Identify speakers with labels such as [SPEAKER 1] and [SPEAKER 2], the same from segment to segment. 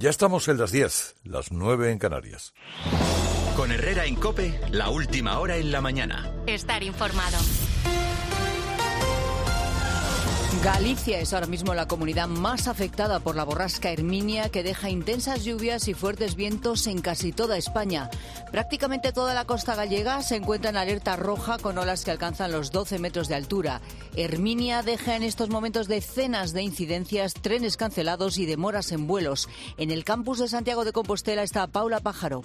[SPEAKER 1] Ya estamos en las 10, las 9 en Canarias.
[SPEAKER 2] Con Herrera en COPE, la última hora en la mañana.
[SPEAKER 3] Estar informado.
[SPEAKER 4] Galicia es ahora mismo la comunidad más afectada por la borrasca Herminia, que deja intensas lluvias y fuertes vientos en casi toda España. Prácticamente toda la costa gallega se encuentra en alerta roja con olas que alcanzan los 12 metros de altura. Herminia deja en estos momentos decenas de incidencias, trenes cancelados y demoras en vuelos. En el campus de Santiago de Compostela está Paula Pájaro.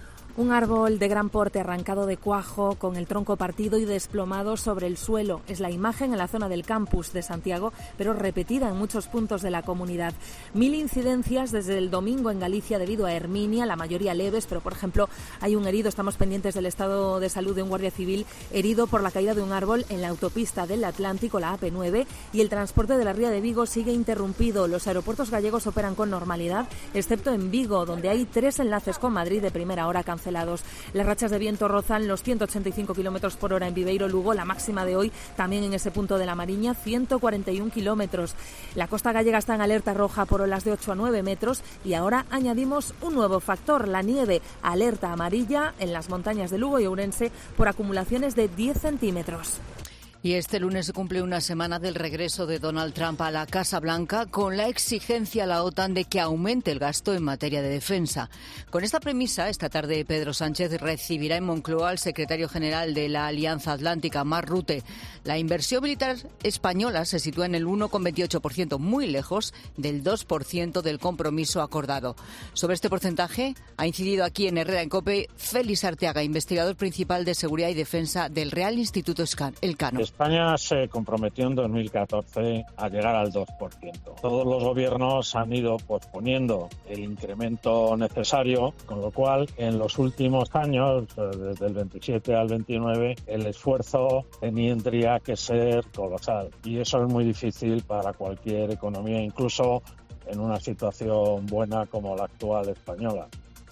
[SPEAKER 5] Un árbol de gran porte arrancado de cuajo, con el tronco partido y desplomado sobre el suelo. Es la imagen en la zona del campus de Santiago, pero repetida en muchos puntos de la comunidad. 1000 incidencias desde el domingo en Galicia debido a Herminia, la mayoría leves, pero por ejemplo hay un herido. Estamos pendientes del estado de salud de un guardia civil herido por la caída de un árbol en la autopista del Atlántico, la AP9, y el transporte de la Ría de Vigo sigue interrumpido. Los aeropuertos gallegos operan con normalidad, excepto en Vigo, donde hay 3 enlaces con Madrid de primera hora cancelados. Las rachas de viento rozan los 185 kilómetros por hora en Viveiro, Lugo. La máxima de hoy, también en ese punto de la Mariña, 141 kilómetros. La costa gallega está en alerta roja por olas de 8 a 9 metros y ahora añadimos un nuevo factor, la nieve. Alerta amarilla en las montañas de Lugo y Ourense por acumulaciones de 10 centímetros.
[SPEAKER 4] Y este lunes se cumple una semana del regreso de Donald Trump a la Casa Blanca, con la exigencia a la OTAN de que aumente el gasto en materia de defensa. Con esta premisa, esta tarde Pedro Sánchez recibirá en Moncloa al secretario general de la Alianza Atlántica, Mark Rutte. La inversión militar española se sitúa en el 1,28%, muy lejos del 2% del compromiso acordado. Sobre este porcentaje ha incidido aquí en Herrera en COPE Félix Arteaga, investigador principal de Seguridad y Defensa del Real Instituto Elcano.
[SPEAKER 6] España se comprometió en 2014 a llegar al 2%. Todos los gobiernos han ido posponiendo el incremento necesario, con lo cual en los últimos años, desde el 27 al 29, el esfuerzo tendría que ser colosal. Y eso es muy difícil para cualquier economía, incluso en una situación buena como la actual española.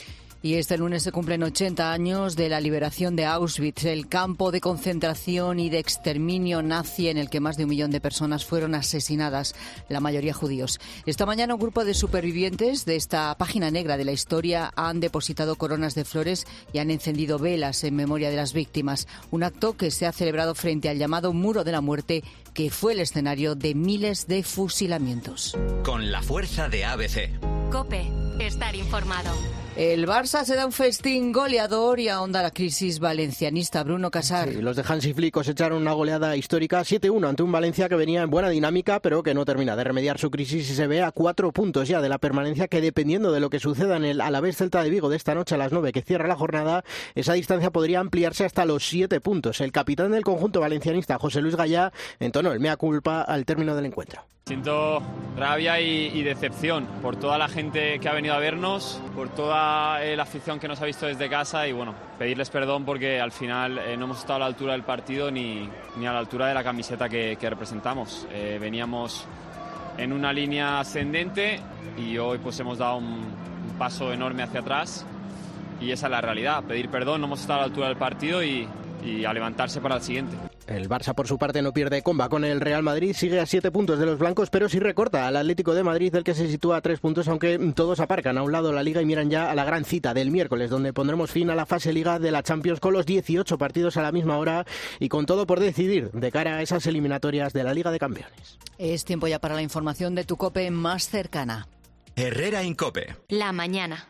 [SPEAKER 4] Y este lunes se cumplen 80 años de la liberación de Auschwitz, el campo de concentración y de exterminio nazi en el que más de 1 millón de personas fueron asesinadas, la mayoría judíos. Esta mañana un grupo de supervivientes de esta página negra de la historia han depositado coronas de flores y han encendido velas en memoria de las víctimas. Un acto que se ha celebrado frente al llamado Muro de la Muerte, que fue el escenario de miles de fusilamientos.
[SPEAKER 2] Con la fuerza de ABC.
[SPEAKER 3] COPE, estar informado.
[SPEAKER 4] El Barça se da un festín goleador y ahonda la crisis valencianista. Bruno Casar.
[SPEAKER 7] Sí, los de Hansi Flick cosecharon una goleada histórica 7-1 ante un Valencia que venía en buena dinámica, pero que no termina de remediar su crisis y se ve a 4 puntos ya de la permanencia, que dependiendo de lo que suceda en el Alavés Celta de Vigo de esta noche a las 9, que cierra la jornada, esa distancia podría ampliarse hasta los 7 puntos. El capitán del conjunto valencianista, José Luis Gallá, entonó el mea culpa al término del encuentro.
[SPEAKER 8] Siento rabia y decepción por toda la gente que ha venido a vernos, por toda la afición que nos ha visto desde casa y bueno, pedirles perdón porque al final no hemos estado a la altura del partido ni a la altura de la camiseta que representamos. Veníamos en una línea ascendente y hoy pues hemos dado un paso enorme hacia atrás y esa es la realidad. Pedir perdón, no hemos estado a la altura del partido y a levantarse para el siguiente.
[SPEAKER 7] El Barça, por su parte, no pierde comba con el Real Madrid, sigue a 7 puntos de los blancos, pero sí recorta al Atlético de Madrid, del que se sitúa a 3 puntos, aunque todos aparcan a un lado la Liga y miran ya a la gran cita del miércoles, donde pondremos fin a la fase Liga de la Champions con los 18 partidos a la misma hora y con todo por decidir de cara a esas eliminatorias de la Liga de Campeones.
[SPEAKER 4] Es tiempo ya para la información de tu COPE más cercana.
[SPEAKER 2] Herrera en COPE.
[SPEAKER 3] La mañana.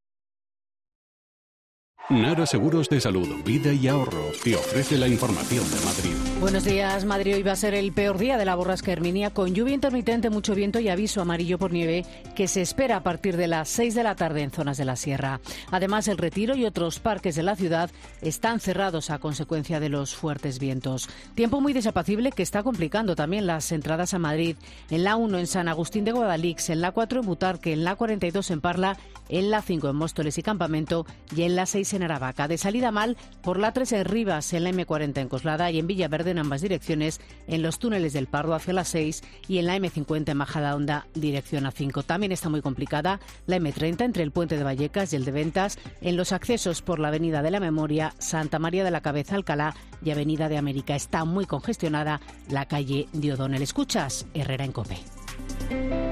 [SPEAKER 9] Nara Seguros de Salud, Vida y Ahorro te ofrece la información de Madrid.
[SPEAKER 10] Buenos días. Madrid hoy va a ser el peor día de la borrasca Herminia, con lluvia intermitente, mucho viento y aviso amarillo por nieve que se espera a partir de las 6 de la tarde en zonas de la sierra. Además, el Retiro y otros parques de la ciudad están cerrados a consecuencia de los fuertes vientos. Tiempo muy desapacible que está complicando también las entradas a Madrid. En la 1 en San Agustín de Guadalix, en la 4 en Butarque, en la 42 en Parla, en la 5 en Móstoles y Campamento y en la 6 en Aravaca. De salida mal por la 3 en Rivas, en la M40 en Coslada y en Villaverde en ambas direcciones, en los túneles del Pardo hacia la 6 y en la M50 en Majadahonda dirección A5. También está muy complicada la M30 entre el Puente de Vallecas y el de Ventas, en los accesos por la Avenida de la Memoria, Santa María de la Cabeza, Alcalá y Avenida de América. Está muy congestionada la calle de O'Donnell. Escuchas Herrera en COPE.